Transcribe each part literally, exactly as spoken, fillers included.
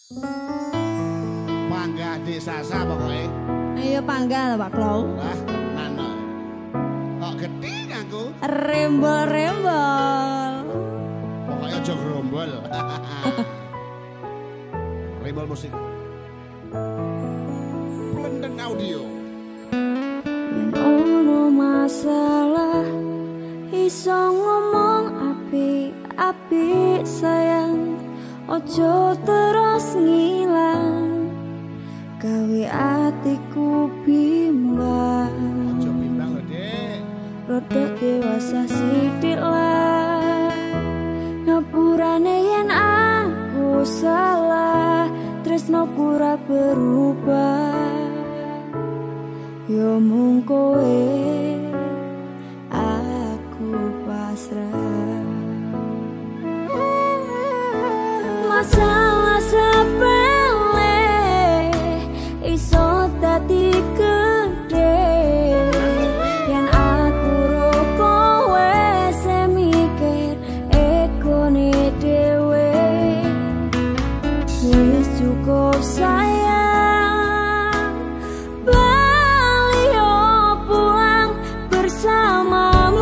Panggah Dik Sasa pokoke. Ayo panggah Pak Klau. Lah tenan kok. Kok gedhe aku. Rembol-rembol. Pokoke aja grombol. Rembol musik. Blendeng audio. Yen ono masalah iso ngomong apik-apik sayang. Ojo terus ngilang gawe atiku bimbang. Ojo bimbang lho, Dik. Rodok dewasa sithik lah. Ngapurane yen aku salah, tresnoku ora berubah. Yo mung kowe aku pasrah. Masalah sepele iso dadi gedhe yen aku ro kowe semikir ekone dhewe. Wis cukup sayang, bali yo pulang bersamamu.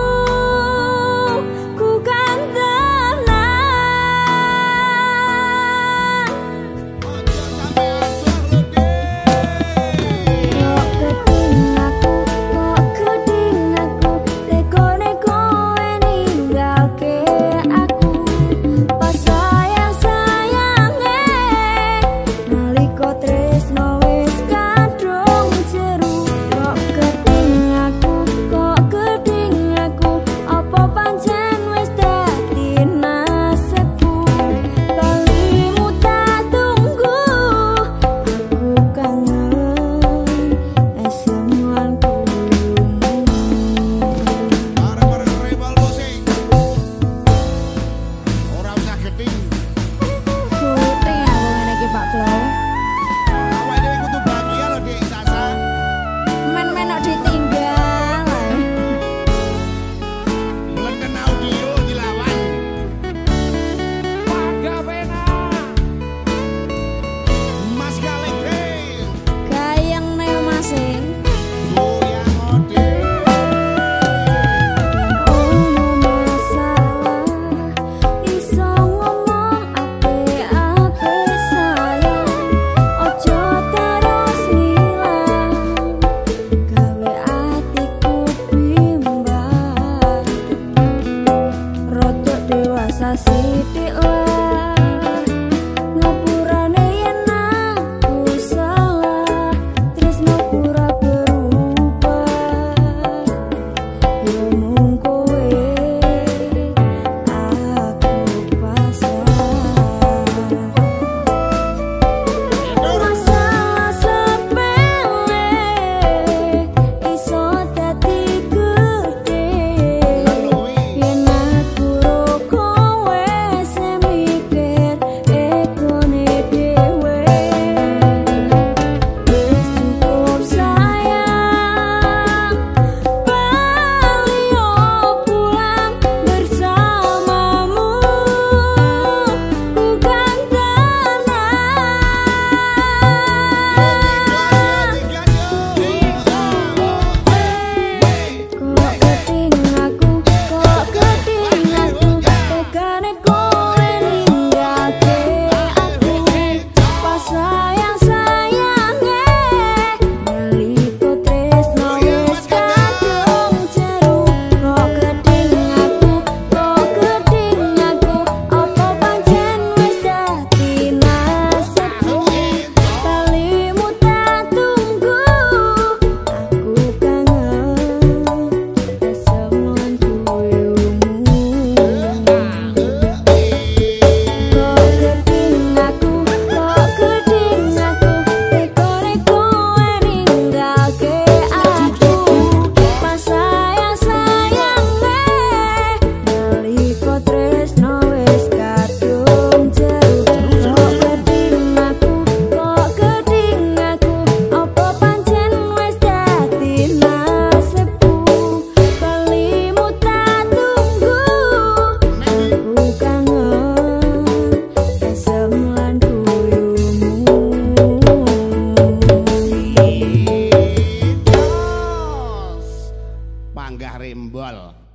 Sithik lah ngapurane yen aku salah, tresnoku ora berubah. Yo mung kowe aku pasrah. Masalah sepele iso dadi gedhe yen aku ro kowe semi manggah rembol.